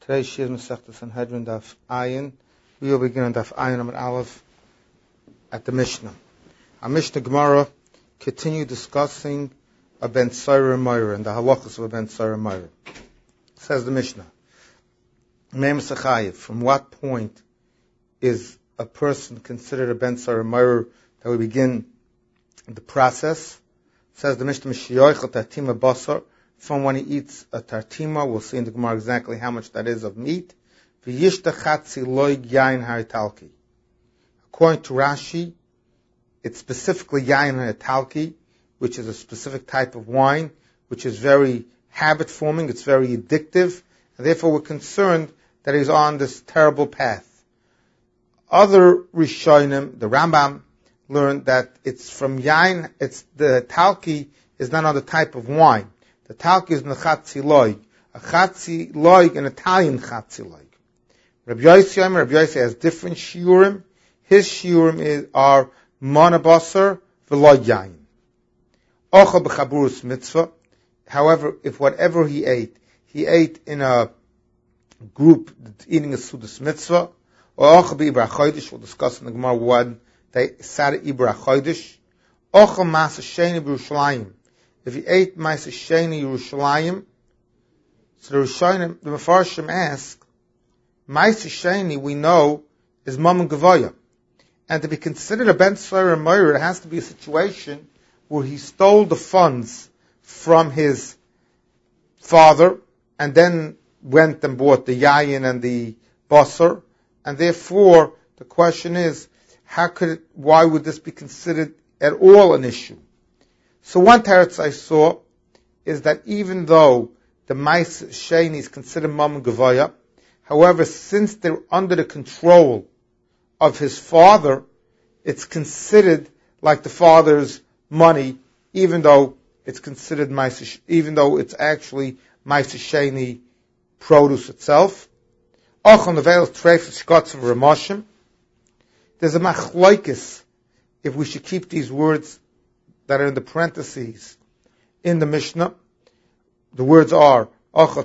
Today's Shir Masechta Sanhedrin Daf Ayin. We will begin on Daf Ayin Amud Aleph at the Mishnah. Our Mishnah Gemara continue discussing a Ben Tzara Meira and the halachas of a Ben Tzara Meira. Says the Mishnah, Meim Sachayev, from what point is a person considered a Ben Tzara Meira that we begin the process? Says the Mishnah, Mishiyoich Tatima Basar, from when he eats a tartima, we'll see in the Gemara exactly how much that is of meat. V'yishta chatzi loy yain haritalki. According to Rashi, it's specifically yain haritalki, which is a specific type of wine, which is very habit-forming, it's very addictive, and therefore we're concerned that he's on this terrible path. Other Rishonim, the Rambam, learned that it's from yain, the talki is not on the type of wine. The talki is nechatzi loy. A chatzi loy, an Italian chatzi loy. Rabbi Yossi has different shiurim. His shiurim are monabasar v'loy yain. Ochel b'chaburus mitzvah. However, if whatever he ate in a group eating a sudas mitzvah, or ochel b'ibra chodesh, we'll discuss in the Gemara one they sat at ibra chodesh. Ochel masa sheni b'Yerushalayim. If he ate Ma'aseh Sheni Yerushalayim, so the Rishonim, the Mefarshim ask, Ma'aseh Sheni we know is Mammon Gavoya, and to be considered a Ben Tzara Meira, it has to be a situation where he stole the funds from his father, and then went and bought the yayin and the basar, and therefore the question is, why would this be considered at all an issue? So one teretz I saw is that even though the Ma'aseh Sheni is considered Mammon Gavoya, however, since they're under the control of his father, it's considered like the father's money, even though it's considered even though it's actually Ma'aseh Sheni produce itself. There's a machlokes if we should keep these words that are in the parentheses in the Mishnah. The words are because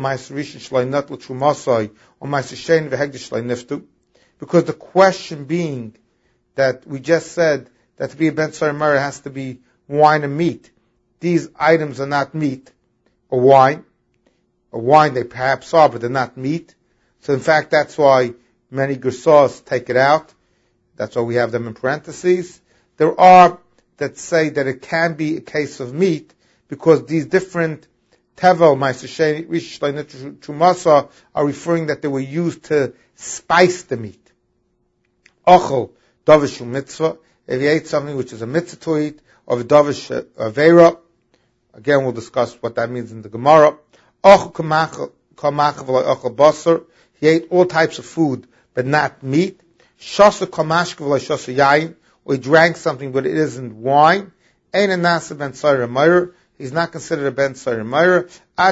the question being that we just said that to be a Ben Tzara Meira has to be wine and meat. These items are not meat or wine. A wine they perhaps are, but they're not meat. So in fact that's why many Gersos take it out. That's why we have them in parentheses. There are that say that it can be a case of meat, because these different tevel, Ma'aseh Sheni, Rish Shlein, Trumasa, are referring that they were used to spice the meat. Ochel, Davish mitzvah, if you ate something which is a mitzvah to eat, or a Davish Aveira, again we'll discuss what that means in the Gemara. Ochel Kamach Ochel Basar, he ate all types of food, but not meat. Shasa Kamashk Shasa Yain, or he drank something but it isn't wine, Ein Nasa Ben Tzara Meira, he's not considered a Ben Tzara Meira,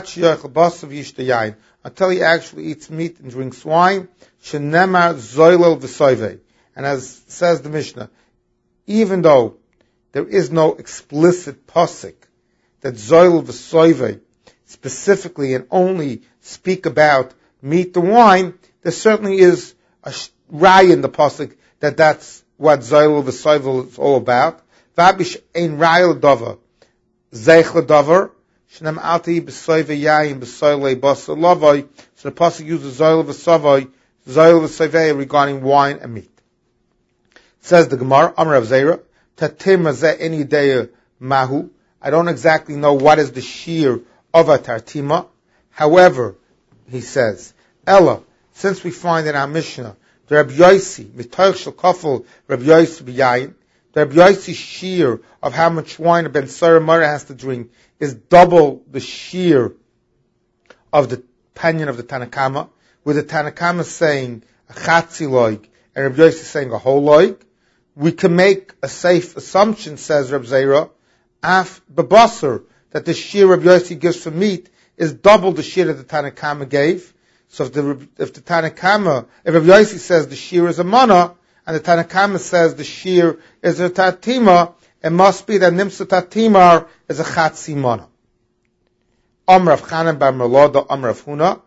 until he actually eats meat and drinks wine, Shenemar Zoylel V'Soivei. And as says the Mishnah, even though there is no explicit pasuk that Zoylel V'Soivei specifically and only speak about meat and wine, there certainly is a raya in the pasuk that that's what Zoylel V'Soivei is all about. Vabish ein raya l'davar, zeich l'davar, shenem alti b'soivei yayin b'soilei basar lavoi. So the pasuk uses Zoylel V'Soivei regarding wine and meat. Says the Gemara, Amar Rav Zera, tatim mazeh eni deya mahu. I don't exactly know what is the shear of a tartima. However, he says, Ella, since we find in our Mishnah, the Rabbi Yossi, mitoich shel kafel Rabbi Yossi b'yayin, the Rabbi Yossi's shear of how much wine a Ben Tzara Meira has to drink is double the shear of the opinion of the Tanakama, with the Tanakama saying a chatzi loig and Rabbi Yossi saying a whole loig. We can make a safe assumption, says Rabbi Zera, af bebasar, that the shear Rabbi Yossi gives for meat is double the shear that the Tanakama gave. So if Rabbi Yossi says the shear is a mana, and the Tanakama says the shear is a tatima, it must be that nimsa tatimar is a chatzi mana. Amr Rav Chanan bar Merlada, Amr Rav Huna,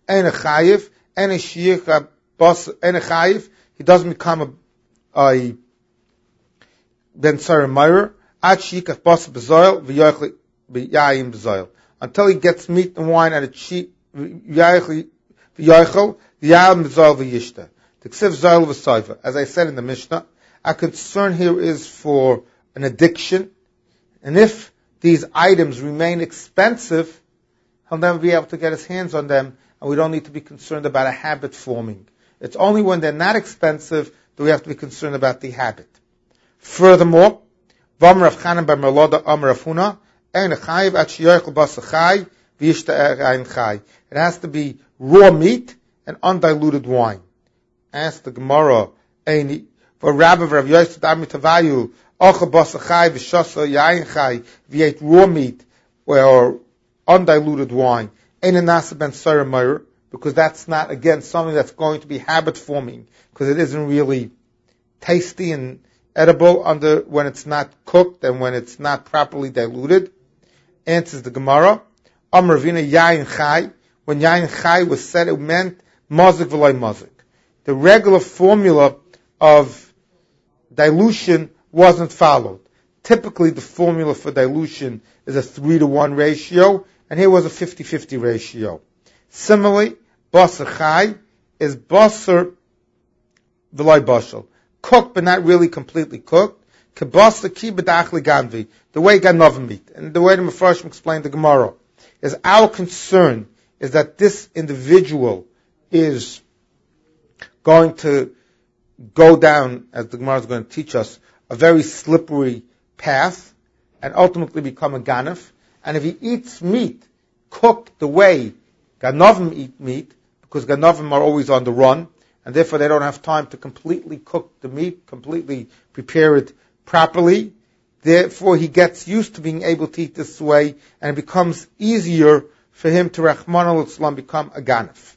Ein chayiv, ein shiyich bas, ein chayiv. He doesn't become a ben sarim meir. Ad shiyich bas bezoil v'yochli b'yayim bezoil. Until he gets meat and wine at a cheap v'yochel v'yayim bezoil v'yishta. The ksiv zoil v'soiva. As I said in the Mishnah, our concern here is for an addiction, and if these items remain expensive, he'll never be able to get his hands on them, and we don't need to be concerned about a habit forming. It's only when they're not expensive that we have to be concerned about the habit. Furthermore, it has to be raw meat and undiluted wine. Ask the Gemara, for Rabbi Rav Yosef Damitavayu, Ochel Basachai v'Shasa Yain Chai, if you ate raw meat or undiluted wine, Ein Nasa Ben Sarah Meir, because that's not, again, something that's going to be habit forming, because it isn't really tasty and edible when it's not cooked and when it's not properly diluted. Answers the Gemara, Amar Ravina Yain Chai, when Yain Chai was said, it meant Mazik v'loi Mazik. The regular formula of dilution wasn't followed. Typically, the formula for dilution is a 3-to-1 ratio, and here was a 50-50 ratio. Similarly, basar chai is basar v'loi bashal, cooked but not really completely cooked. Kebasar ki b'dachli ganvi, the way ganov meat, and the way the Mefarshim explained the Gemara is our concern is that this individual is going to go down, as the Gemara is going to teach us, a very slippery path, and ultimately become a ganef. And if he eats meat cooked the way ganovim eat meat, because ganovim are always on the run, and therefore they don't have time to completely cook the meat, completely prepare it properly, therefore he gets used to being able to eat this way, and it becomes easier for him to Rahman al-Islam become a ganef.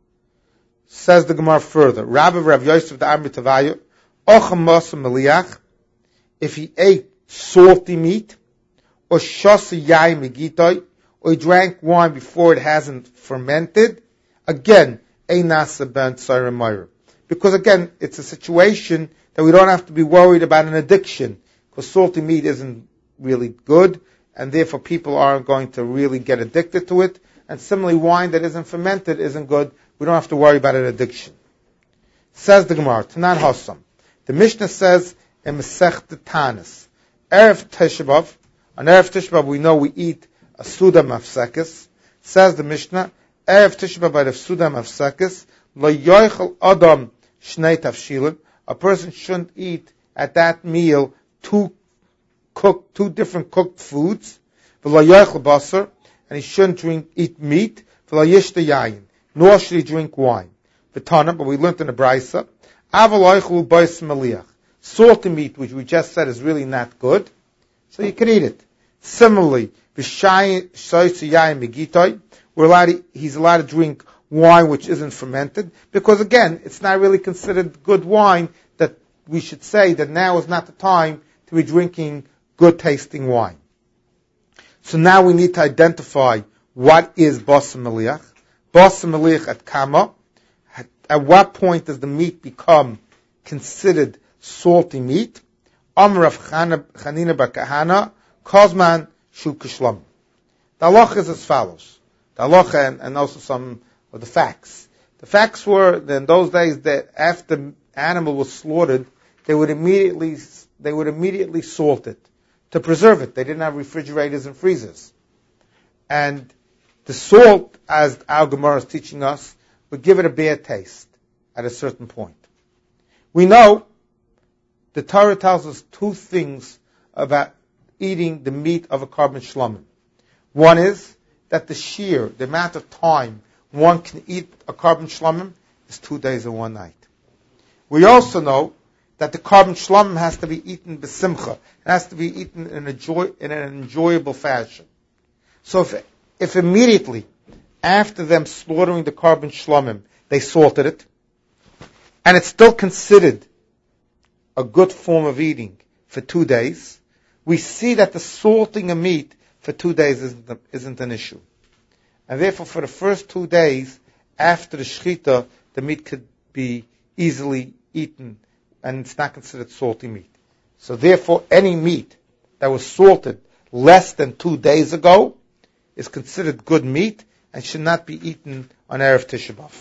Says the Gemara further, Rabbi Rav Yosef the Amitavayu, Ocham Masa Meliach, if he ate salty meat, or Shasa Yai Megitoi, or he drank wine before it hasn't fermented, again, Einasa Ben Tzara Meir. Because again, it's a situation that we don't have to be worried about an addiction, because salty meat isn't really good, and therefore people aren't going to really get addicted to it, and similarly wine that isn't fermented isn't good. We don't have to worry about an addiction. Says the Gemara, Tanan Hossam. The Mishnah says in Masechta Tanis, Erev Tisha B'Av, on Erev Tisha B'Av we know we eat a Suda Mafsekes. Says the Mishnah, Erev Tisha B'Av by the Suda Mafsekes, Lo Yoichel Adam Shnei Tavshilin, a person shouldn't eat at that meal two different cooked foods, V'lo Yoichel Basar, and he shouldn't eat meat, V'lo Yishta Yayin, nor should he drink wine. V'tana, but we learned in the Brisa, Aval Oichel Bais Meliach, salty meat, which we just said is really not good, so you can eat it. Similarly, he's allowed to drink wine which isn't fermented, because again, it's not really considered good wine that we should say that now is not the time to be drinking good tasting wine. So now we need to identify what is Bas Meliach. Bas Meliach at Kama. At what point does the meat become considered salty meat? Amr of Chanina bar Kahana, Kozman Shu Kishlam. The halacha is as follows. The halacha and also some of the facts. The facts were that in those days that after the animal was slaughtered, they would immediately salt it to preserve it. They didn't have refrigerators and freezers. And the salt, as our Gemara is teaching us, would give it a bad taste at a certain point. We know the Torah tells us two things about eating the meat of a carbon shlomim. One is that the amount of time one can eat a carbon shlomim is 2 days and 1 night. We also know that the carbon shlomim has to be eaten b'simcha. It has to be eaten in an enjoyable fashion. So if immediately after them slaughtering the carbon shlomim, they salted it, and it's still considered a good form of eating for 2 days, we see that the salting of meat for 2 days isn't an issue. And therefore for the first 2 days, after the shechita, the meat could be easily eaten, and it's not considered salty meat. So therefore, any meat that was salted less than 2 days ago is considered good meat and should not be eaten on Erev Tisha B'Av.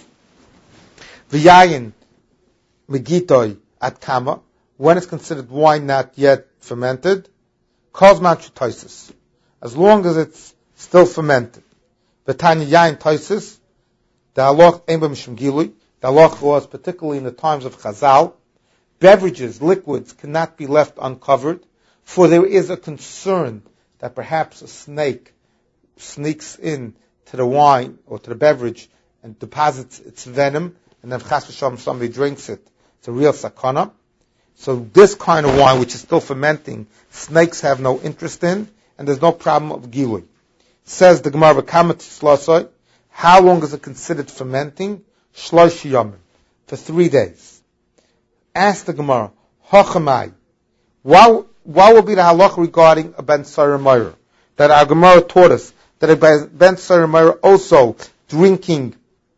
V'yayin megitoi at kama, when it's considered wine not yet fermented, kozman shetoises, as long as it's still fermented. V'tanya yayin toises, the halach ein b'mishum gilui, the halach was particularly in the times of Chazal, beverages, liquids cannot be left uncovered, for there is a concern that perhaps a snake sneaks in to the wine or to the beverage and deposits its venom, and then chas v'shalom somebody drinks it. It's a real sakana. So this kind of wine, which is still fermenting, snakes have no interest in, and there's no problem of gilui. Says the Gemara, "V'kama tislasoi," how long is it considered fermenting? Shlosh yomim, for 3 days. Ask the Gemara, "Hochamai," what will be the halach regarding a ben Sarah Meir? That our Gemara taught us that a ben Sarah Meir also drinking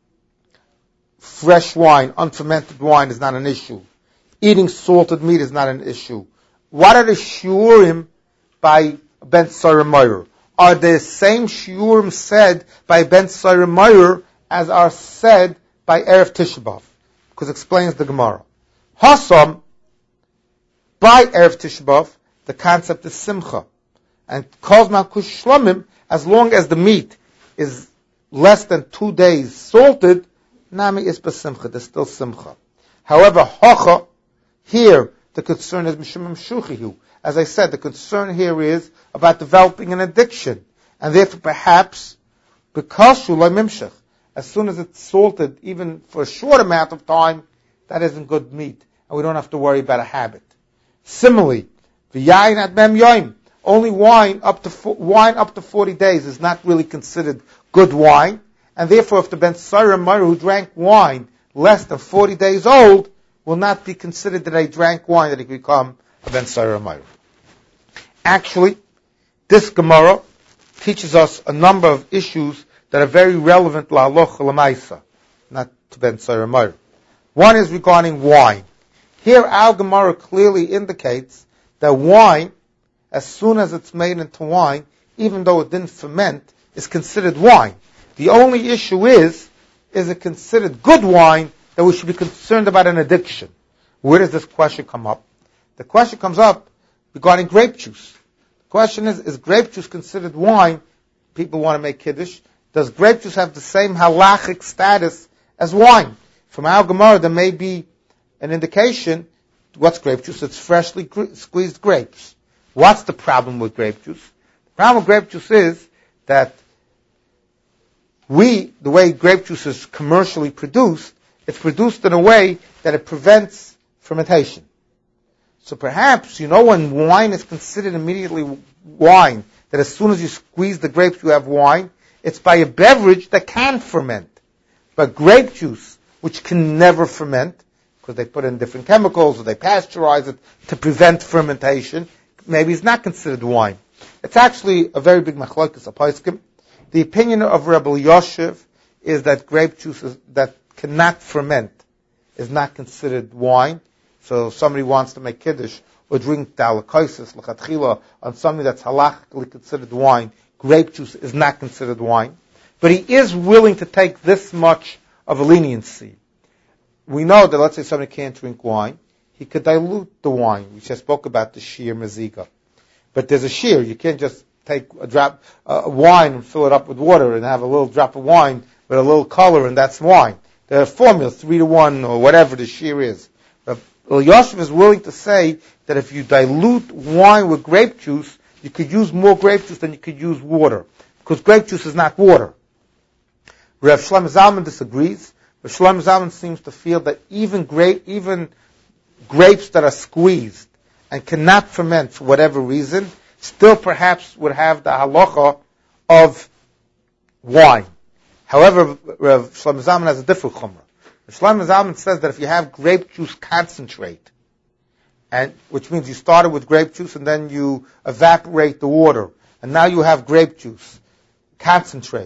fresh wine, unfermented wine is not an issue. Eating salted meat is not an issue. What are the shiurim by ben Sarah Meir? Are the same shiurim said by ben Sarah Meir as are said by Erev Tisha B'Av? Because it explains the Gemara. Hasam, by Erev Tisha B'Av, the concept is simcha. And kozman kush shlomim, as long as the meat is less than 2 days salted, nami is besimcha, there's still simcha. However, hocha, here, the concern is mishum shuchihu. As I said, the concern here is about developing an addiction. And therefore, perhaps, because shulay mimshach, as soon as it's salted, even for a short amount of time, that isn't good meat. And we don't have to worry about a habit. Similarly, v'yayin at mem yoim, only wine up to 40 days is not really considered good wine. And therefore, if the ben Sarah Meir who drank wine less than 40 days old will not be considered that they drank wine, that he could become a ben Sarah Meir. Actually, this Gemara teaches us a number of issues that are very relevant to halacha l'maisa, not to ben Sarah Meir. One is regarding wine. Here, our Gemara clearly indicates that wine, as soon as it's made into wine, even though it didn't ferment, is considered wine. The only issue is it considered good wine that we should be concerned about an addiction? Where does this question come up? The question comes up regarding grape juice. The question is grape juice considered wine? People want to make kiddush. Does grape juice have the same halachic status as wine? From our Gemara, there may be an indication. What's grape juice? It's freshly squeezed grapes. What's the problem with grape juice? The problem with grape juice is that the way grape juice is commercially produced, it's produced in a way that it prevents fermentation. So perhaps, when wine is considered immediately wine, that as soon as you squeeze the grapes you have wine, it's by a beverage that can ferment. But grape juice, which can never ferment, because they put in different chemicals or they pasteurize it to prevent fermentation, maybe it's not considered wine. It's actually a very big machlokes aposkim. The opinion of Rebbe Yoshev is that grape juice that cannot ferment is not considered wine. So if somebody wants to make kiddush or drink dalakosis, l'chatchila, on something that's halachically considered wine, grape juice is not considered wine. But he is willing to take this much of a leniency. We know that, let's say somebody can't drink wine, he could dilute the wine. We just spoke about the sheer meziga. But there's a sheer. You can't just take a drop of wine and fill it up with water and have a little drop of wine with a little color, and that's wine. There are formulas, 3-to-1 or whatever the sheer is. But Yosef is willing to say that if you dilute wine with grape juice, you could use more grape juice than you could use water, because grape juice is not water. Rav Shlomo Zalman disagrees. Rav Shlomo Zalman seems to feel that even grapes that are squeezed and cannot ferment for whatever reason, still perhaps would have the halacha of wine. However, Rav Shlomo Zalman has a different chumrah. Rav Shlomo Zalman says that if you have grape juice concentrate, and which means you started with grape juice and then you evaporate the water, and now you have grape juice concentrate,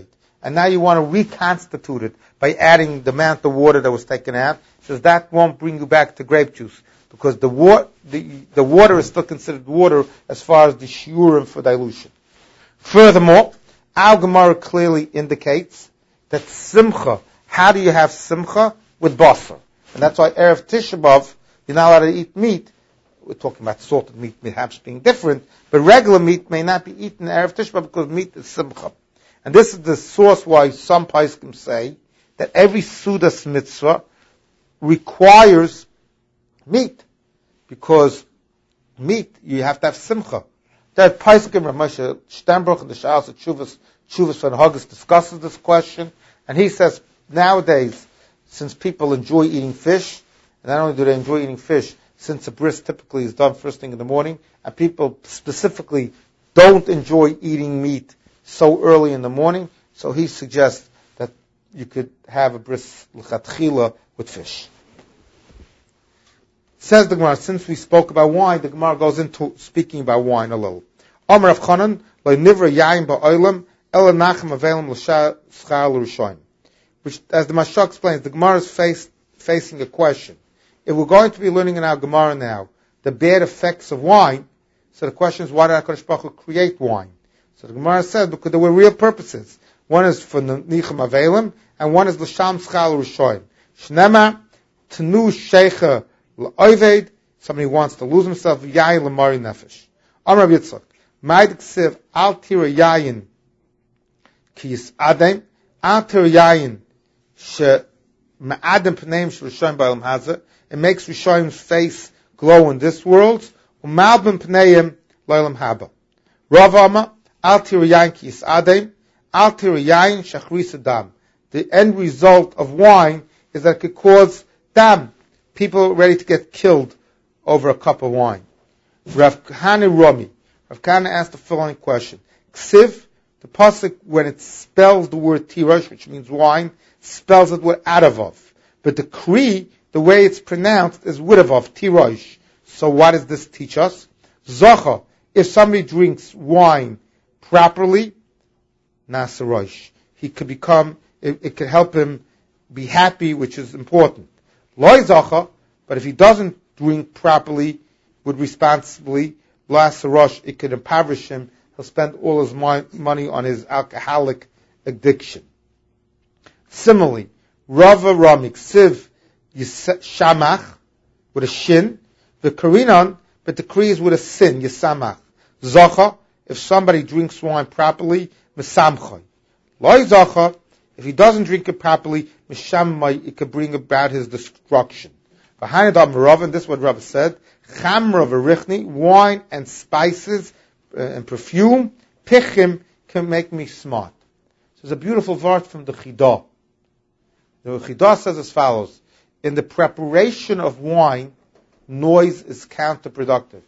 and now you want to reconstitute it by adding the amount of water that was taken out, says that won't bring you back to grape juice, because the water is still considered water as far as the shiurim for dilution. Furthermore, our Gemara clearly indicates that simcha, how do you have simcha? With basar. And that's why Erev Tisha B'Av, you're not allowed to eat meat. We're talking about salted meat perhaps being different, but regular meat may not be eaten Erev Tisha B'Av because meat is simcha. And this is the source why some poskim say that every Sudas mitzvah requires meat, because meat, you have to have simcha. That poskim, Rav Moshe Sternbruch in the Sha'as of Tshuvas von Haggis discusses this question, and he says nowadays, since people enjoy eating fish, and not only do they enjoy eating fish, since a bris typically is done first thing in the morning, and people specifically don't enjoy eating meat so early in the morning, so he suggests that you could have a bris l'chatchila with fish. Says the Gemara, since we spoke about wine, the Gemara goes into speaking about wine a little. Amar Rav Chanan, lo nivra yayin ba'olam, ela nachem avelim l'shar l'rishoyim. Which, as the Mashal explains, the Gemara is facing a question. If we're going to be learning in our Gemara now the bad effects of wine, so the question is, why did HaKadosh Baruch Hu create wine? So the Gemara says, because there were real purposes. One is for Nichem Avelim, and one is L'sham Schal Rishoyim. Shnema, Tenu Sheikha L'Oived, somebody wants to lose himself, Yayin L'Mari Nefesh. Amar Yitzchak, Ma'id Ksiv, Al Tira Yayin, Ki Yis Adem, Al Tira Yayin, She Ma'adam P'neim Shel Rishoyim Ba'alam Hazeh, it makes Rishoyim's face glow in this world, U'Malbim P'neim L'Olam Haba. Rav Amar, Al Tira Yayin Ki Yis Adem, Al Tira Yayin Shachris Adam. The end result of wine is that it could cause dam, people ready to get killed over a cup of wine. Rav Kahana Rami. Rav Kahana asked the following question. Ksiv, the pasuk, when it spells the word tirosh, which means wine, spells it with adavov. But the kri, the way it's pronounced, is widavov, tirosh. So what does this teach us? Zocha, if somebody drinks wine properly, nasarosh, he could become, it could help him be happy, which is important. Loi zocha, but if he doesn't drink properly, with responsibly, nasarosh, it could impoverish him. He'll spend all his money on his alcoholic addiction. Similarly, Rava Ramik Siv Shamach with a shin, the Karinan, but the Kri is with a sin, Yisamach. Zacha, if somebody drinks wine properly, Mesamchay. Loi Zacha, if he doesn't drink it properly, Mishammai, it could bring about his destruction. Behind it, Rav, and this is what Rav said, Chamra v'richni, wine and spices and perfume, pichim, can make me smart. So there's a beautiful verse from the Chidah. The Chidah says as follows, in the preparation of wine, noise is counterproductive.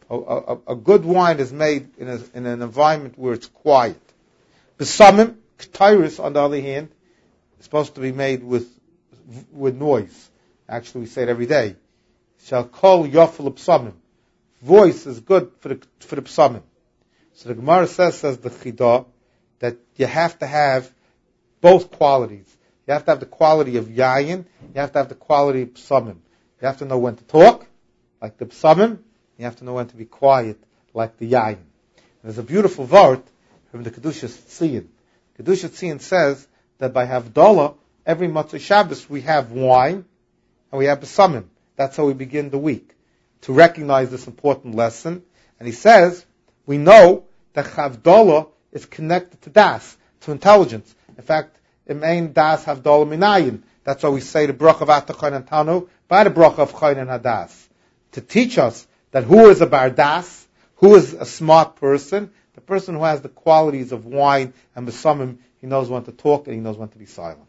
A good wine is made in an environment where it's quiet. Besamim, Ketyrus, on the other hand, is supposed to be made with noise. Actually, we say it every day. Shall call yofel psamim. Voice is good for the psamim. So the Gemara says the Chidah, that you have to have both qualities. You have to have the quality of yayin. You have to have the quality of psamim. You have to know when to talk, like the psamim. You have to know when to be quiet, like the yayin. And there's a beautiful vart from the Kedushas Tzion. Kedushas Tzion says that by Havdalah, every Motzei Shabbos we have wine and we have psamim. That's how we begin the week, to recognize this important lesson. And he says, we know that Havdalah is connected to das, to intelligence. In fact, it means das Havdalah minayin. That's why we say the bracha of Atachon and Tanu by the bracha of Chayin and Hadas, to teach us that who is a bardas, who is a smart person, the person who has the qualities of wine and besamim, he knows when to talk and he knows when to be silent.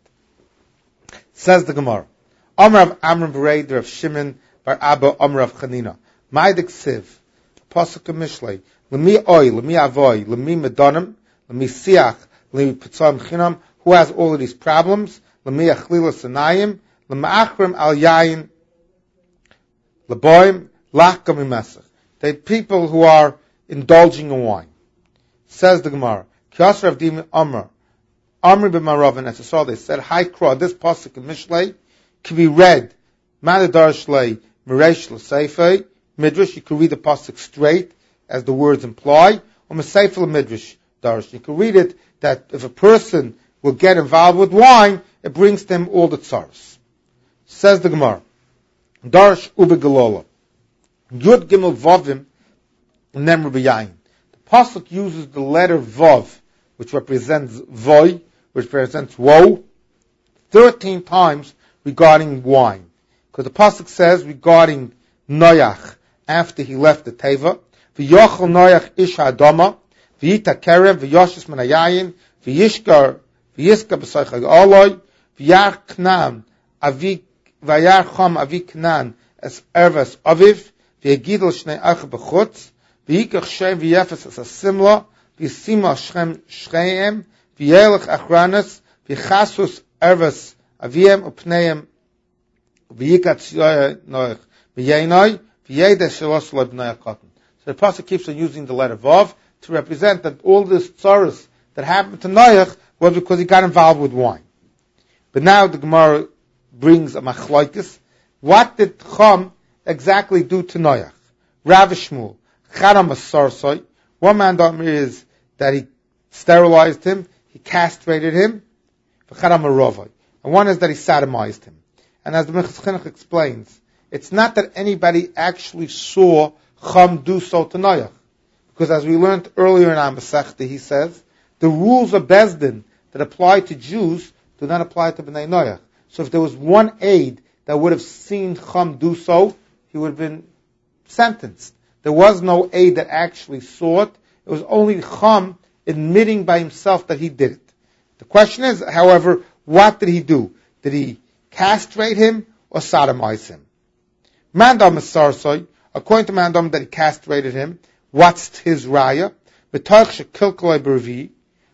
Says the Gemara, Amr of Amram Berei, Rav Shimon bar Abba, Amr of Chanina, Ma'adik Siv, Pasuk Mishlei, Lemi Oy, Lemi Avoy, Lemi Medonim, Lemi Siach, Lemi Pitzam Chinam, who has all of these problems, Lemi Achlila Sanayim, Lemi Achrim Al Yayin, Leboim, Lachkam Imesach. They're people who are indulging in wine. Says the Gemara, Kiasar of Dim Amr, Amri b'marav and Etzisol, they said, Haikra, this pasuk in Mishlei can be read, Manadar Shlei, Meresh L'Seifei, Midrash, you can read the pasuk straight, as the words imply, or Meseifel Midrash, Darsh. You can read it that if a person will get involved with wine, it brings them all the tsaros. Says the Gemara, Darsh Ubegalola, Yud Gimel Vavim, Nemr B'yayin. The pasuk uses the letter Vav, which represents Voy, which represents woe, 13 times regarding wine. Because the pasuk says regarding Noach, after he left the Teva, V'yochel Noach ish ha'adama, v'yita kerem, v'yoshes menayayin, v'yishka b'soichag oloi, v'yar knan, v'yar chom avi knan, es erves aviv, v'yagidel shnei ach b'chutz, v'yikach shem v'yefes es asimla, v'yisima shreim, v'yelech achranes, v'chasus erves aviem upneim, v'yikat tzioy noach, v'yainoi, v'yeda shelos lo b'nei akotin. So the pasuk keeps on using the letter Vav to represent that all this tzaros that happened to Noach was because he got involved with wine. But now the Gemara brings a machlokes. What did Chum exactly do to Noach? Rav Shmuel, Charam Asarsoi. One man is that he sterilized him, he castrated him, Charam Arovoi. And one is that he sodomized him. And as the Minchas Chinuch explains, it's not that anybody actually saw Chum do so to Noach. Because as we learned earlier in our Masechta, he says, the rules of Bezdin that apply to Jews do not apply to Bnei Noach. So if there was one aide that would have seen Chum do so, he would have been sentenced. There was no aide that actually saw it. It was only Chum admitting by himself that he did it. The question is, however, what did he do? Did he castrate him or sodomize him? Mandam Sarsoi, according to Mandam that he castrated him, what's his raya? By castrating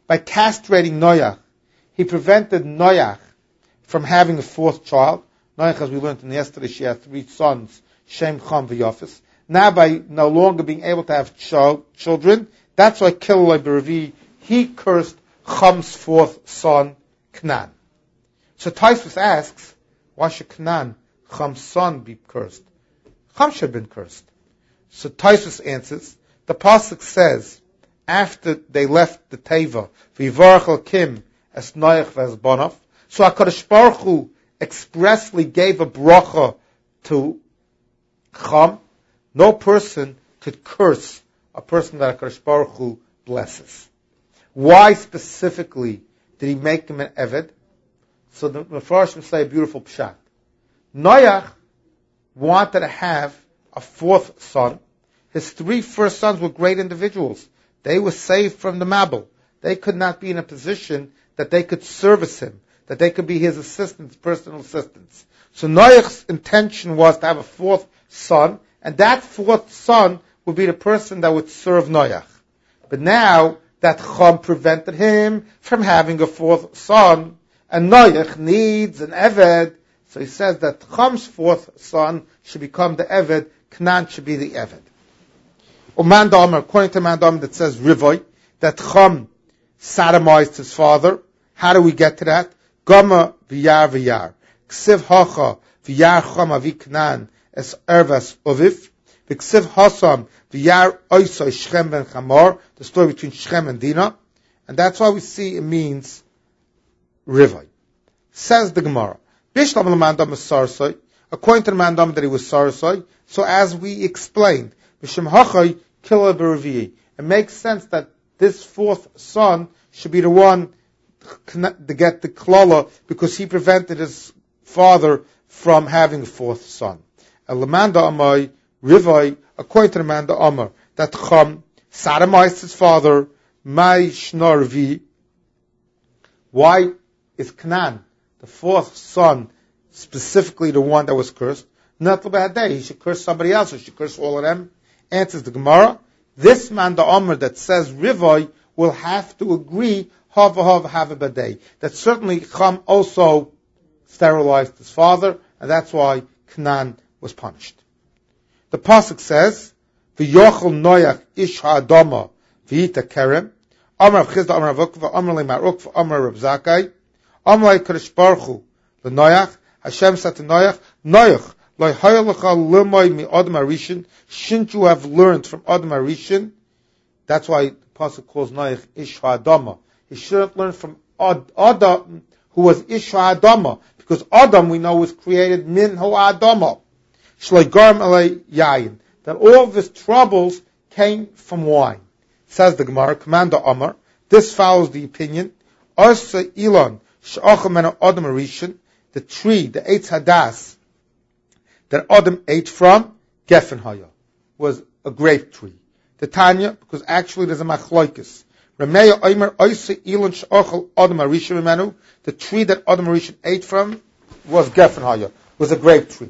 Noach, he prevented Noach from having a fourth child. Noach, as we learned in yesterday, she had 3 sons, Shem, Cham, V'Yafis. Now, by no longer being able to have children, that's why Kiloi B'Revi, he cursed Cham's 4th son, Knan. So Taisvus asks, why should Knan, Cham's son, be cursed? Cham should have been cursed. So Taisvus answers, the pasuk says, after they left the Teva, V'yivarach Elokim es Noach v'esbonav, so HaKadosh Baruch Hu expressly gave a bracha to Cham. No person could curse a person that HaKadosh Baruch Hu blesses. Why specifically did he make him an Eved? So the Mefarshim say a beautiful pshat. Noach wanted to have a 4th son. His 3 first sons were great individuals. They were saved from the Mabul. They could not be in a position that they could service him, that they could be his assistants, personal assistants. So Noach's intention was to have a 4th son, and that 4th son would be the person that would serve Noach. But now that Chum prevented him from having a 4th son, and Noach needs an Eved, so he says that Chum's 4th son should become the Eved, Knan should be the Eved. According to Mandam that says Rivoy, that Chum sodomized his father. How do we get to that? Gama v'yar v'yar. Ksiv hacha v'yar Chum avi Knan es ervas oviv. V'ksiv hasam v'yar oisoi Shchem ben Chamor. The story between Shchem and Dinah. And that's why we see it means Rivoy. Says the Gemara. Bishlam l'mandam is Sarsoi. According to the Mandam that he was Sarsoi. So as we explained, Mishim hachai kila b'revi'i. It makes sense that this 4th son should be the one to get the klala because he prevented his father from having a 4th son. Lamanda amai rivai, according to the Manda Amar, that Chum sodomized his father, mai shnarvi. Why is Knan, the 4th son, specifically the one that was cursed? Not bad day. He should curse somebody else. He should curse all of them. Answers the Gemara. This man, the Omer that says Rivoy, will have to agree that certainly Cham also sterilized his father, and that's why Knan was punished. The pasuk says, "V'yochel Noach ish ha'adama v'yita kerem, Amar Rav Chizda, Amar Rav Ukva, Amar Le Mar Ukva, Amar Rav Zakkai, Amar Le Kadosh Baruch Hu, Le Noach, Hashem said to Noach, Noach, Lo hayalecha limay mi Adam Arishin, shouldn't you have learned from Adam Arishin? That's why the Pasuk calls Noach Ish HaAdama. He shouldn't learn from Adam, who was Ish HaAdama, because Adam, we know, was created Min HaAdama. Shloi Garm Elei Yayin. That all of his troubles came from wine. Says the Gemara, Commander Amar, this follows the opinion, Arsa Elon, Sh'acham Mena Adam Arishin, the tree, the Eitz Hadas, that Adam ate from, Geffen Haya, was a grape tree. The Tanya, because actually there's a machloikis. Rameya Omer Arsa Elon Sh'achal Adam Arishin Menu, the tree that Adam Arishin ate from, was Geffen Haya, was a grape tree.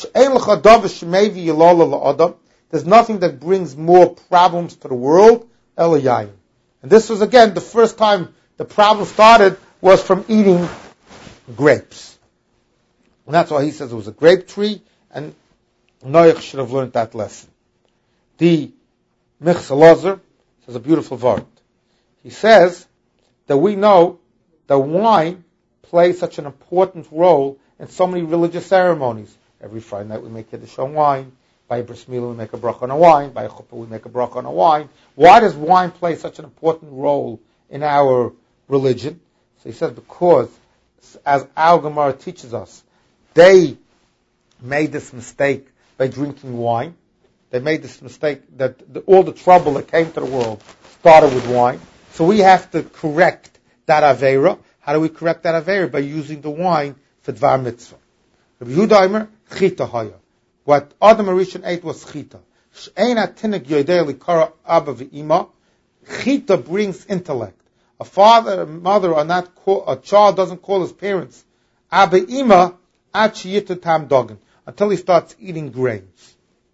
There's nothing that brings more problems to the world, Eliyayin. And this was, again, the first time the problem started was from eating grapes. And that's why he says it was a grape tree, and Noach should have learned that lesson. The Michsel Lozer says a beautiful word. He says that we know that wine plays such an important role in so many religious ceremonies. Every Friday night we make Kiddush on wine. By a bris milah we make a bracha on a wine. By a chuppah we make a bracha on a wine. Why does wine play such an important role in our religion? So he says because, as our Gemara teaches us, they made this mistake by drinking wine. They made this mistake that all the trouble that came to the world started with wine. So we have to correct that aveira. How do we correct that aveira? By using the wine for dvar mitzvah. Rabbi Yehuda Omer, chita haya. What Adam Arishan ate was chita. She'ena tinik yoidei likara abba v'ima. Chita brings intellect. A father and mother are not a child doesn't call his parents abba ima at sheyita tam dogen, until he starts eating grains.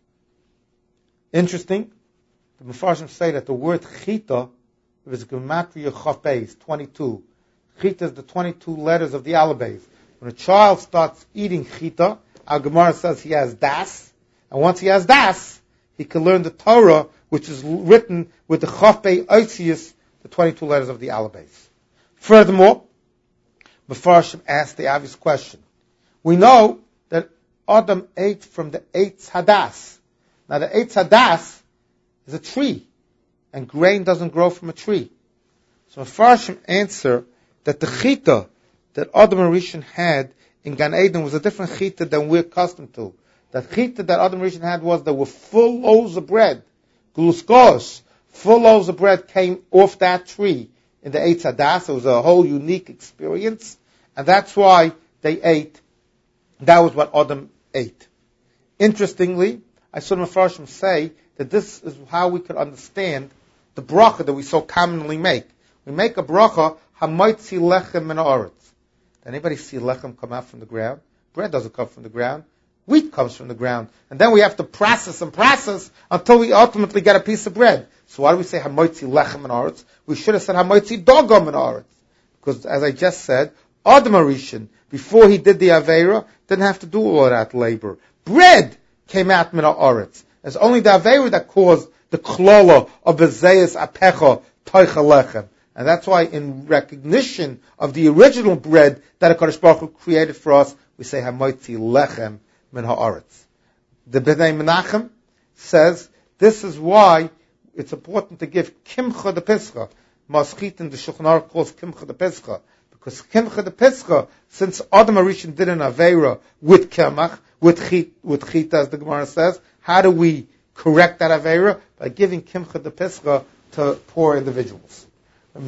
Interesting. The Mefarshim say that the word chita is gematria chafbeis, 22. Chita is the 22 letters of the alphabet. When a child starts eating chita, our Gemara says he has das, and once he has das, he can learn the Torah, which is written with the Chafbei Oisius, the 22 letters of the alphabet. Furthermore, Mefarshim asked the obvious question. We know that Adam ate from the Eitz Hadas. Now the Eitz Hadas is a tree, and grain doesn't grow from a tree. So Mefarshim answer that the chita that Adam Arishan had in Gan Eden was a different chita than we're accustomed to. The chita that Adam Arishan had was there were full loaves of bread, gluskos, full loaves of bread came off that tree in the Eitz Hadas. It was a whole unique experience, and that's why they ate. That was what Adam ate. Interestingly, I saw Mefarshim say that this is how we could understand the bracha that we so commonly make. We make a bracha, hamoitzi lechem min haaretz. Anybody see lechem come out from the ground? Bread doesn't come from the ground. Wheat comes from the ground. And then we have to process and process until we ultimately get a piece of bread. So why do we say hamoitzi lechem min haaretz? We should have said hamoitzi dogam min haaretz. Because as I just said, Adam Arishan, before he did the Aveira, didn't have to do all of that labor. Bread came out min haaretz. It's only the Aveira that caused the klola of bezeias apecha toicha lechem. And that's why in recognition of the original bread that HaKadosh Baruch Hu created for us, we say hamoitzi lechem min haaretz. The Bnei Menachem says this is why it's important to give kimcha de pischa. Maschit in the Shulchan Aruch calls kimcha de pischa. Because kimcha de pischa, since Adam Arishan did an aveira with kemach, with chita, as the Gemara says, how do we correct that aveira? By giving kimcha de pischa to poor individuals. It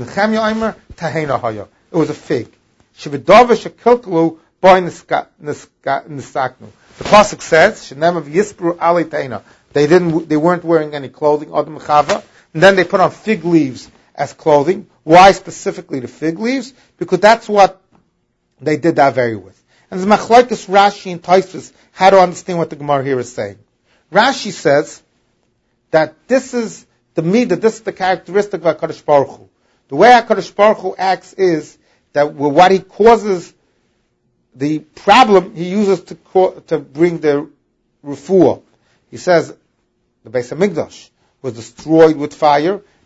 was a fig. The pasuk says, they weren't wearing any clothing, and then they put on fig leaves as clothing. Why specifically the fig leaves? Because that's what they did that very with. And the machlokes Rashi and Tosfos how to understand what the Gemara here is saying. Rashi says that this is the midah, this is the characteristic of HaKadosh Baruch Hu. The way HaKadosh Baruch Hu acts is that what he causes, the problem he uses to bring the refuah. He says the Beis HaMikdash was destroyed with fire,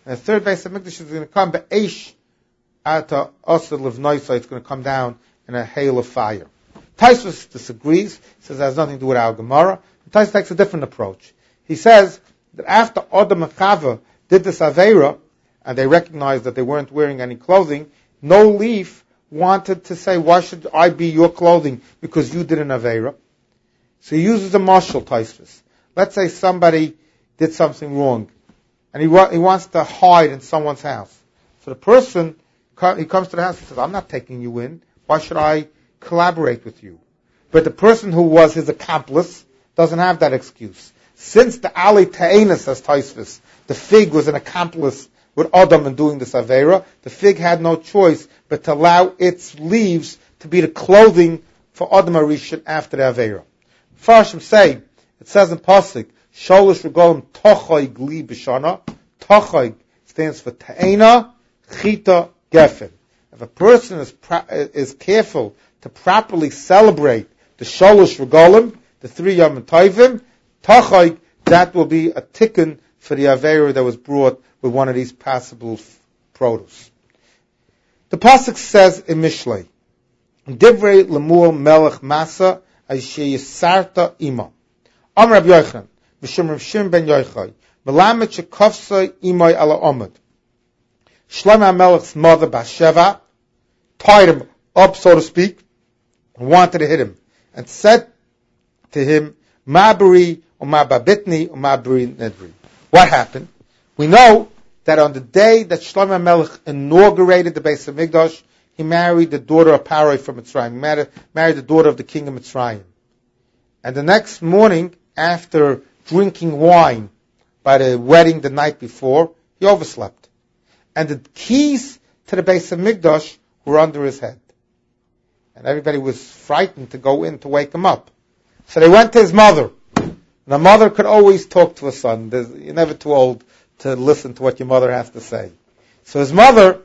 And the third Beis HaMikdash is going to come, Be'esh Ata Osad Levnoisai, it's going to come down in a hail of fire. Tosfos disagrees, says it has nothing to do with our Gemara. Tosfos takes a different approach. He says that after Adam and Chava did this Aveira, and they recognized that they weren't wearing any clothing, no leaf wanted to say, why should I be your clothing because you did an Aveira? So he uses a marshal Tosfos. Let's say somebody did something wrong, and he wants to hide in someone's house. So the person, he comes to the house and says, I'm not taking you in. Why should I collaborate with you? But the person who was his accomplice doesn't have that excuse. Since the Ali Ta'ena, says Tosfos, the fig was an accomplice with Adam in doing this Aveira, the fig had no choice but to allow its leaves to be the clothing for Adam Arishan after the Aveira. Farshim say, it says in Pasuk, Sholish Regolim Tochoy Gli B'Shana. Tochoy stands for Ta'ena, Chita, Gefen. If a person is careful to properly celebrate the Sholish Regolim, the 3 Yom Tovim, Tochoy, that will be a tikkun for the Aveira that was brought with one of these passable produce. The Pasuk says in Mishlei, Divrei Lemuel Melech Masa Asher Yisarta Ima. Amar Rabbi Yochanan, V'Shem Rav Shimon ben Yochai, Melamed Shekofsai Imai Ala Omid. Shlomo HaMelech's mother Bathsheba tied him up, so to speak, and wanted to hit him, and said to him, Ma bari or ma babitni or ma bari nedri. What happened? We know that on the day that Shlomo HaMelech inaugurated the Beis HaMikdash, he married the daughter of Paroi from Mitzrayim. He married the daughter of the king of Mitzrayim. And the next morning, after drinking wine by the wedding the night before, he overslept. And the keys to the Beis HaMikdash were under his head. And everybody was frightened to go in to wake him up. So they went to his mother. And a mother could always talk to a son. You're never too old to listen to what your mother has to say. So his mother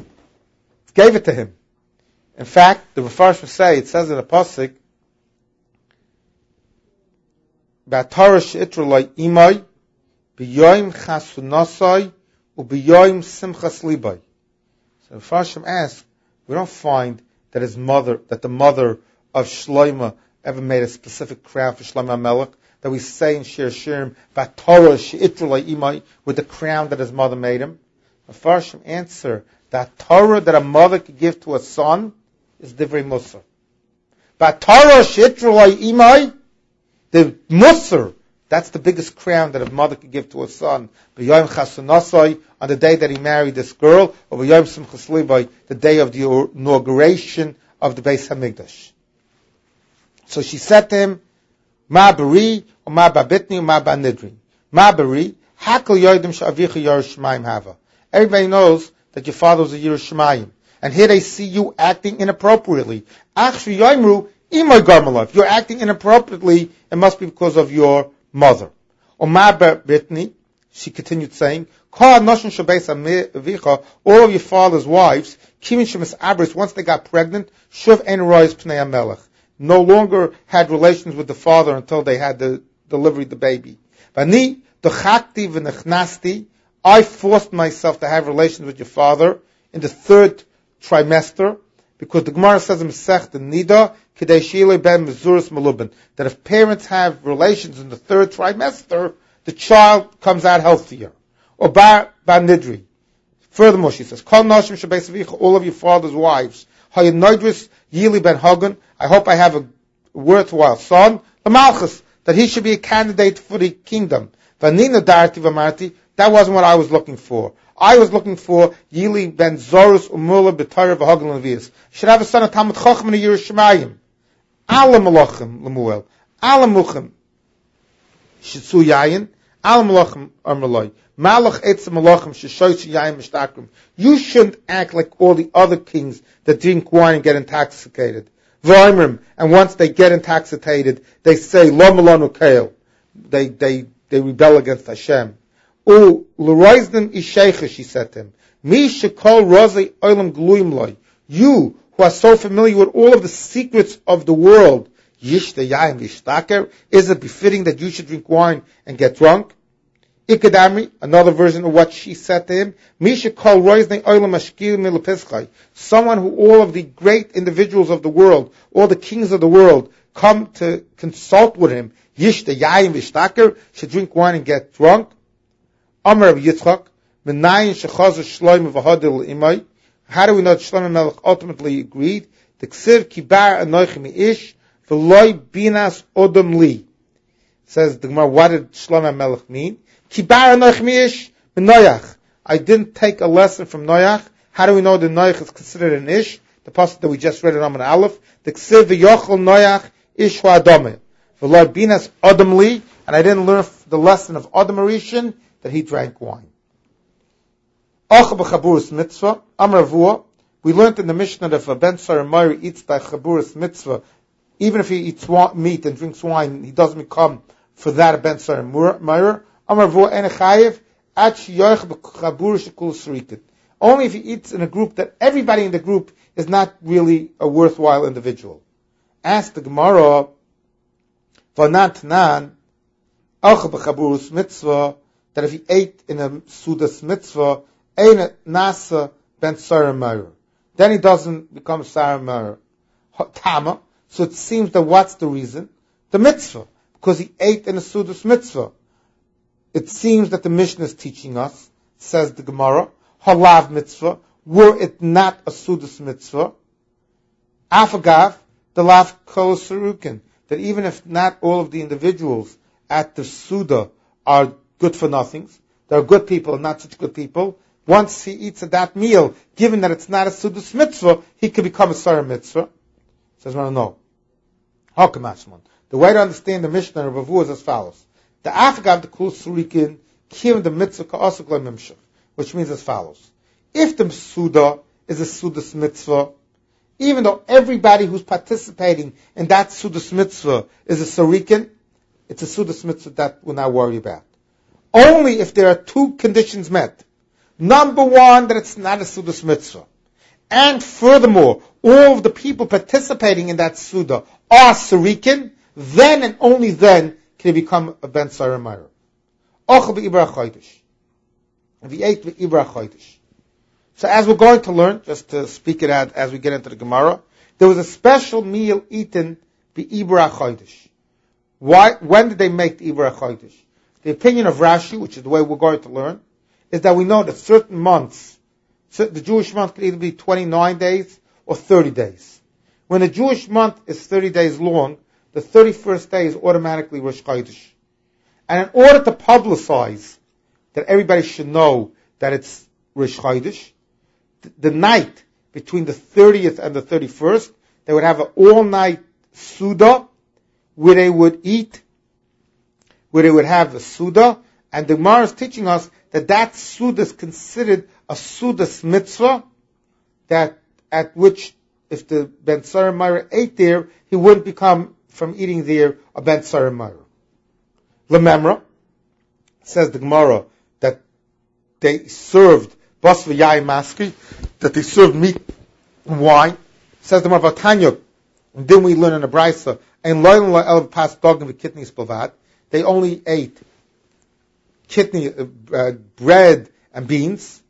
gave it to him. In fact, the Mefarshim say, it says in the Pasuk, B'atara she'itrulai imai, b'yoyim chasunasai, u'b'yoyim simchas libay. So the Mefarshim ask, we don't find that the mother of Shlomo ever made a specific crown for Shlomo HaMelech, that we say in Shir Shirim, B'atara she'itrulai imai, with the crown that his mother made him. The Mefarshim answer, that Torah that a mother could give to a son is Divrei Musar. B'atara she'itrulai imai, the Musar, that's the biggest crown that a mother could give to a son. B'yom chasunasai, on the day that he married this girl, or b'yom simchas libay, the day of the inauguration of the Beis HaMikdash. So she said to him, Ma bari, or ma babitni, or ma banidri. Ma bari, hakol yodim sha'avicha Yerushalayim hava. Everybody knows that your father was a Yerushalayim. And here they see you acting inappropriately. Achshvi yoimru, imay garmalov. You're acting inappropriately, it must be because of your mother. Or ma babitni, she continued saying, all of your father's wives, once they got pregnant, no longer had relations with the father until they had delivered the baby. I forced myself to have relations with your father in the 3rd trimester, because the Gemara says in Masechta Nida, that if parents have relations in the 3rd trimester, the child comes out healthier. Or Bar Nidri. Furthermore, she says, all of your father's wives, I hope I have a worthwhile son, that he should be a candidate for the kingdom. That wasn't what I was looking for. I was looking for Yili ben Zorus Umula B'Torah V'Hagel Levius. Should have a son of Talmud Chacham in the Yerushalayim. Ala Malachim Lemuel. Ala Muchim. Shitzu Yayin. Ala Malachim Armaloi. Malach Eitz Malachim Shishoyt Yayin Mishtakrim. You shouldn't act like all the other kings that drink wine and get intoxicated. V'Oimrim. And once they get intoxicated, they say Lo Malonu Kael. They rebel against Hashem. U l'roizdim isheicha, she said to him. Mi shekol rozei olam gluyim loy. You, who are so familiar with all of the secrets of the world, yish deyayim yishtaker, is it befitting that you should drink wine and get drunk? Ikadamri, another version of what she said to him, Misha kol roiznei olam ashkil milepischai, someone who all of the great individuals of the world, all the kings of the world, come to consult with him, yishta yayim vishtaker, should drink wine and get drunk. Amar of Yitzchak, menayin shechazer shloim v'hadil imai, how do we know that Shlomo Melech ultimately agreed? The ksiv kibar anoich mi'ish, v'loi binas odom li. Says the Gemara, what did Shlomo Melech mean? Kibar anoich mi'ish, Noach. I didn't take a lesson from Noach. How do we know that Noach is considered an ish? The passage that we just read in Amar Aleph. The ksiv v'yochel Noach ish ha'adome. V'loi binas odom li. And I didn't learn the lesson of Adam Arishan, that he drank wine. Acha b'chaburas mitzvah, Amar Avua. We learned in the Mishnah that if a ben Sarah Meir eats by chaburas mitzvah, even if he eats meat and drinks wine, he doesn't become for that a ben Sarah Meir. Amar Avua en chayev at sheyoich b'chaburas shekul sriket. Only if he eats in a group that everybody in the group is not really a worthwhile individual. Ask the Gemara, v'nat nan acha b'chaburas mitzvah, that if he ate in a sudas mitzvah, Ein nasa ben Sarah Meir, then he doesn't become Sarah Meir. Tama. So it seems that what's the reason? The mitzvah. Because he ate in a Sudas mitzvah. It seems that the Mishnah is teaching us, says the Gemara, halav mitzvah, were it not a Sudas mitzvah, afagav, the lav kol sarukin, that even if not all of the individuals at the Suda are good for nothings, there are good people and not such good people, once he eats at that meal, given that it's not a Sudas mitzvah, he could become a Sarah mitzvah. Says, no. The way to understand the Mishnah of Avu is as follows. The afgav the kul surikin kim the mitzvah ka'asuk mimshach, which means as follows. If the Suda is a Sudas mitzvah, even though everybody who's participating in that Sudas mitzvah is a surikin, it's a Sudas mitzvah that we're not worried about. Only if there are two conditions met. Number one, that it's not a Sudas mitzvah. And furthermore, all of the people participating in that Suda are Sarikin, then and only then can he become a Ben Sarah Meir. Ochel be'ibra chodesh. If he ate be'ibra chodesh. So as we're going to learn, just to speak it out as we get into the Gemara, there was a special meal eaten be'ibra chodesh. Why? When did they make the ibra chodesh? The opinion of Rashi, which is the way we're going to learn, is that we know that certain months, the Jewish month could either be 29 days or 30 days. When a Jewish month is 30 days long, the 31st day is automatically Rosh Chodesh. And in order to publicize that everybody should know that it's Rosh Chodesh, the night between the 30th and the 31st, they would have an all-night Suda, where they would eat, where they would have a Suda, and the Gemara is teaching us that Suda is considered a Sudas mitzvah, that at which, if the Ben Sarah Meir ate there, he wouldn't become, from eating there, a Ben Sarah Meir. Lememra, says the Gemara, that they served bas v'yai maski, that they served meat and wine. Says the Gemara, Vatanya, and then we learn in the Brisa, and loyal la'el pas dogim v'kitnis bavad, they only ate kidney, bread and beans.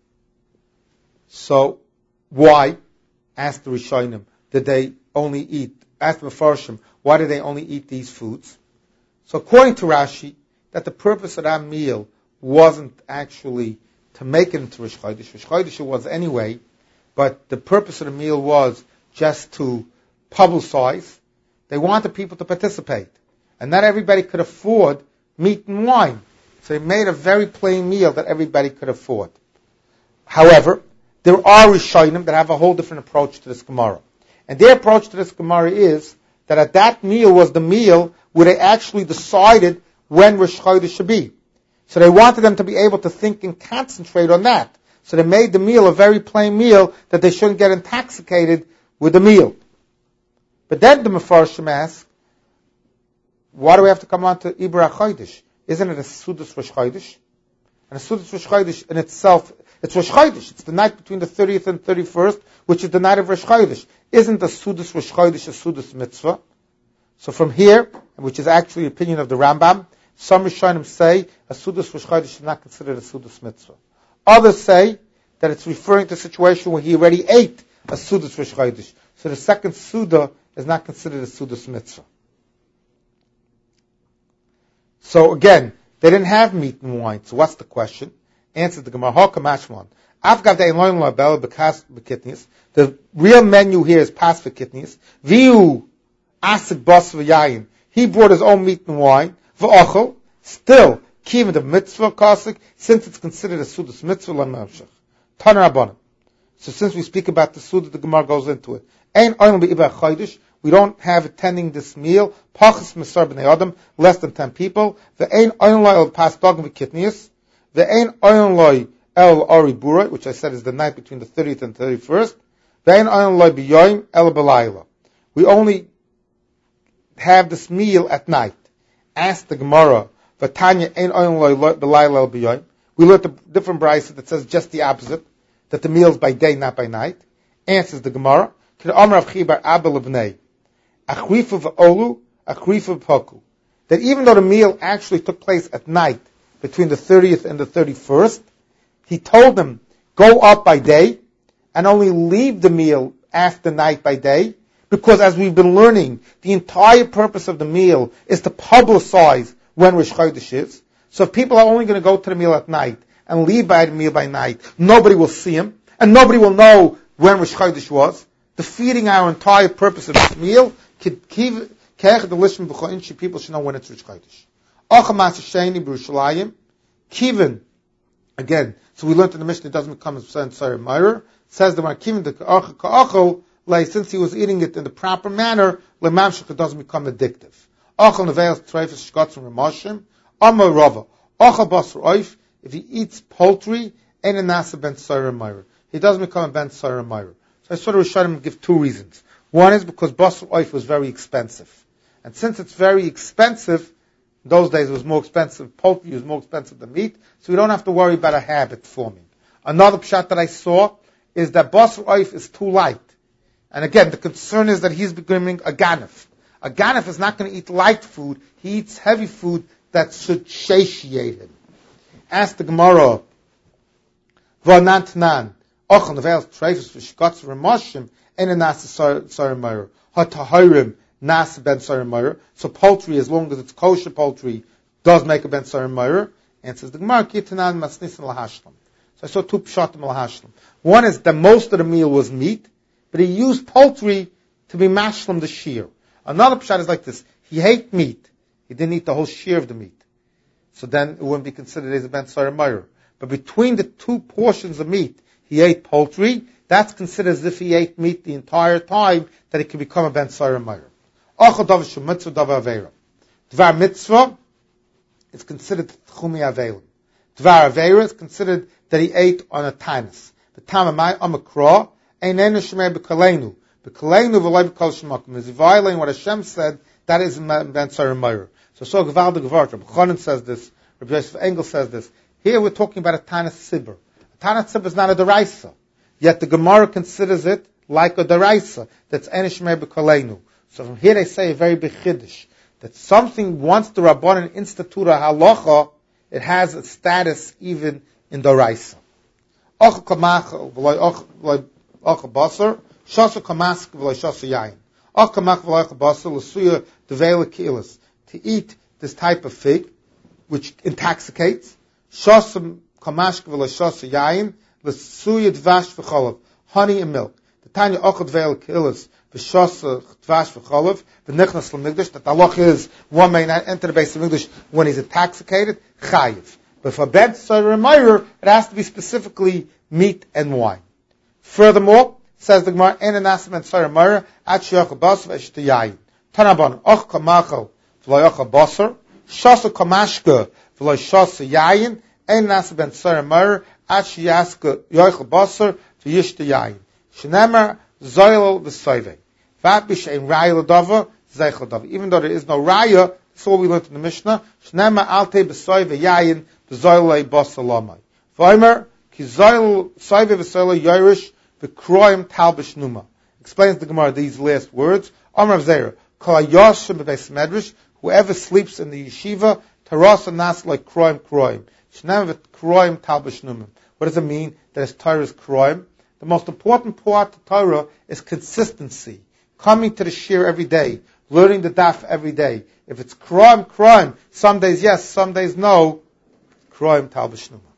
So, why? Asked the Rishonim, did they only eat? Asked the Mefarshim, why did they only eat these foods? So, according to Rashi, that the purpose of that meal wasn't actually to make it into Rosh Chodesh. Rosh Chodesh it was anyway, but the purpose of the meal was just to publicize. They wanted people to participate. And not everybody could afford meat and wine. So they made a very plain meal that everybody could afford. However, there are Rishonim that have a whole different approach to this Gemara. And their approach to this Gemara is that at that meal was the meal where they actually decided when Rosh Chodesh should be. So they wanted them to be able to think and concentrate on that. So they made the meal a very plain meal that they shouldn't get intoxicated with the meal. But then the Mefarshim ask, why do we have to come on to Ibra Chodesh? Isn't it a Sudas Rosh Chodesh? And a Sudas Rosh Chodesh in itself, it's Rosh Chodesh. It's the night between the 30th and 31st, which is the night of Rosh Chodesh. Isn't the Sudas Rosh Chodesh a Sudas mitzvah? So from here, which is actually the opinion of the Rambam, Some Rishonim say a Sudas Rosh Chodesh is not considered a Sudas mitzvah. Others say that it's referring to a situation where he already ate a Sudas Rosh Chodesh. So the second Suda is not considered a Sudas mitzvah. So again, they didn't have meat and wine. So what's the question? Answer the Gemara. The real menu here is pas v'kitnius. Viu asik bas v'yayin. He brought his own meat and wine. V'ochel. Still, kiven the mitzvah kasik, since it's considered a sudas mitzvah l'mamshach. Taner abanim. So since we speak about the suda, the Gemara goes into it. Ein oilam be'ibah chodesh. We don't have attending this meal. Pachas mesar b'nei adam, less than 10 people. Ve'ein oilam loy el pas dogim v'kitnius. Ve'ein oilam loy el ori bura, which I said is the night between the 30th and 31st. Ve'ein oilam loy b'yoyim el b'layla. We only have this meal at night. Ask the Gemara. V'tanya ein oilam loy b'layla el b'yoyim. We learned a different brayso that says just the opposite, that the meal is by day, not by night. Answers the Gemara. That even though the meal actually took place at night, between the 30th and the 31st, he told them, go up by day, and only leave the meal after night by day, because as we've been learning, the entire purpose of the meal is to publicize when Rosh Chodesh is. So if people are only going to go to the meal at night, and leave by the meal by night, nobody will see him, and nobody will know when Rosh Chodesh was. Defeating our entire purpose of this meal, people should know when it's Rosh Chodesh. Kivin, again, so we learned in the Mishnah it doesn't become a Sarah Meir. Says the Kivin the Ka'achol, since he was eating it in the proper manner, it doesn't become addictive. Achol neveil treifes shkotzim remashim, Amar Rava, Achol basar oif, if he eats poultry, ain't a nasa ben Sarah Meir. He doesn't become a ben Sarah Meir. So I sort of try to give two reasons. One is because basar oif was very expensive. And since it's very expensive, in those days it was more expensive, poultry was more expensive than meat, so we don't have to worry about a habit forming. Another pshat that I saw is that basar oif is too light. And again, the concern is that he's becoming a ganef. A ganef is not going to eat light food, he eats heavy food that should satiate him. Ask the Gemara, V'nantnan, Ochel neveil treifes v'shkotz v'remoshim, ein a nasa Sarah Meir. Ha-tahirim, nasa ben Sarah Meir. So poultry, as long as it's kosher poultry, does make a ben Sarah Meir. Answers the Gemara, Kitanan masnisim lahashlam. So I saw two pshatim lahashlam. One is that most of the meal was meat, but he used poultry to be mashlam the shear. Another pshat is like this. He ate meat. He didn't eat the whole shear of the meat. So then it wouldn't be considered as a ben Sarah Meir. But between the two portions of meat, he ate poultry. That's considered as if he ate meat the entire time, that it can become a ben Sarah Meir. Achol davar shu mitzvah davar aveira. Dvar mitzvah is considered tchumi avelim. Dvar aveira is considered that he ate on a tainus. The tamamai amakra einenu shemei b'kaleinu. B'kaleinu v'loi b'kol shemakim. Is violating what Hashem said, that is ben Sarah Meir. So Gevald Gevart, Rabbi Chanan says this, Rabbi Yosef Engel says this. Here we're talking about a Tanas Sibur. A Tanas Sibur is not a Deraisa. Yet the Gemara considers it like a Deraisa. That's Enishmei B'Koleinu. So from here they say a very big Chiddush. That something, once the Rabbanan institute a halacha, it has a status even in Deraisa. Och kamach v'loy och basar, shasa kamask v'loy shasa yain. Och kamach v'loy och basar, l'suya devela kilas. To eat this type of fig, which intoxicates, shasam kamashk v'lashasa yayin, l'suya dvash v'cholav, honey and milk. The tanya ochad ve'el kilas v'shasa dvash v'cholav, v'nichnas l'migdash, that the halach is one may not enter the base of English when he's intoxicated, chayiv. But for ben Sarah Meir, it has to be specifically meat and wine. Furthermore, says the Gemara, en anas ben Sarah Meir, at shiach bas v'eshte yayin. Tanaban, och kamachal, v'loyacha basar, shasa kamashka, v'loy shasa yayin, ein nasa ben Sarah Meir, at shiyaska yoicha basar, v'yishta yayin. Shenemar, zoyel v'soyve. V'apish ein raya l'dava, zeichel l'dava. Even though there is no raya, that's all we learned in the Mishnah, Shenemar alte b'soyve yayin, v'zoyel basar lamai. V'omer, ki zoyel soyve v'soyel yoirish, v'kroim talbish numa. Explains the Gemara these last words. Amar Zera, whoever sleeps in the yeshiva, Taras and nas like kroim. Shnevet kroim talbishnumim. What does it mean that his Torah is kroim? The most important part of Torah is consistency. Coming to the shir every day, learning the daf every day. If it's kroim, some days yes, some days no, kroim talbishnumim.